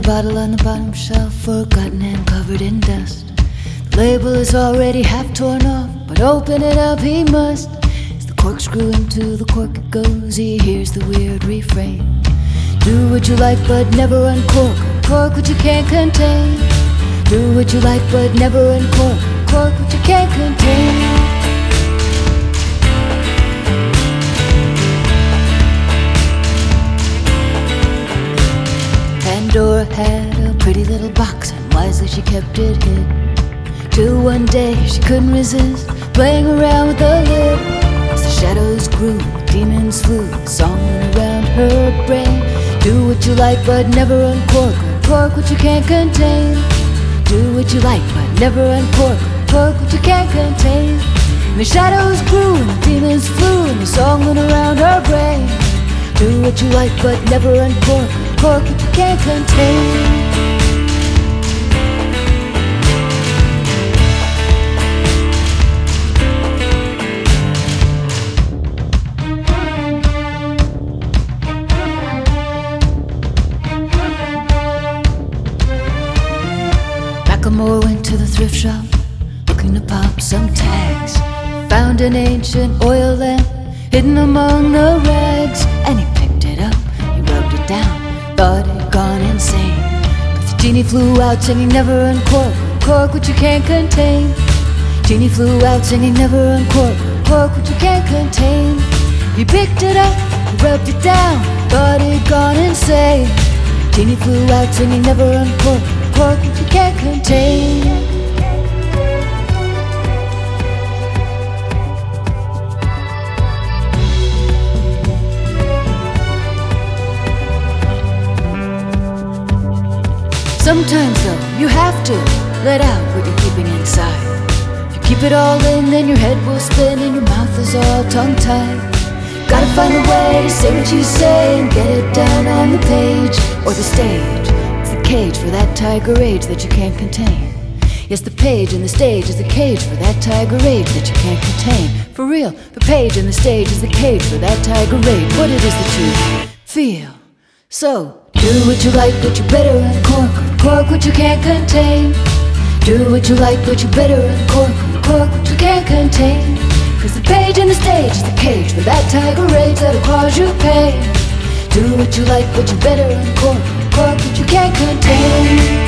bottle on the bottom shelf, forgotten and covered in dust. The label is already half torn off, but open it up he must. As the corkscrew into the cork it goes, he hears the weird refrain. Do what you like but never uncork, cork what you can't contain. Do what you like but never uncork, cork what you can't contain. Pandora had a pretty little box, and wisely she kept it hid. Till one day she couldn't resist playing around with the lid. As the shadows grew, demons flew, a song went around her brain. Do what you like but never uncork, cork what you can't contain. Do what you like but never uncork, cork what you can't contain. And the shadows grew and the demons flew, and the song went around her brain. Do what you like but never uncork, cork what you can't contain. Macklemore went to the thrift shop, looking to pop some tags. Found an ancient oil lamp hidden among the rags, and he picked it up, he rubbed it down, thought he'd gone insane. But the genie flew out singing never uncork, cork what you can't contain. Genie flew out singing never uncork, cork what you can't contain. He picked it up, he rubbed it down, thought he'd gone insane. Genie flew out singing never uncork, cork what you can't contain. Sometimes though, you have to let out what you're keeping inside. If you keep it all in, then your head will spin and your mouth is all tongue-tied. Gotta find a way to say what you say and get it down on the page or the stage. It's the cage for that tiger rage that you can't contain. Yes, the page and the stage is the cage for that tiger rage that you can't contain. For real, the page and the stage is the cage for that tiger rage. What it is that you feel. So, do what you like, but you better uncork, cork what you can't contain. Do what you like, but you better uncork, cork what you can't contain. Cause the page and the stage is the cage for that tiger rage that'll cause you pain. Do what you like, but you better uncork, cork what you can't contain.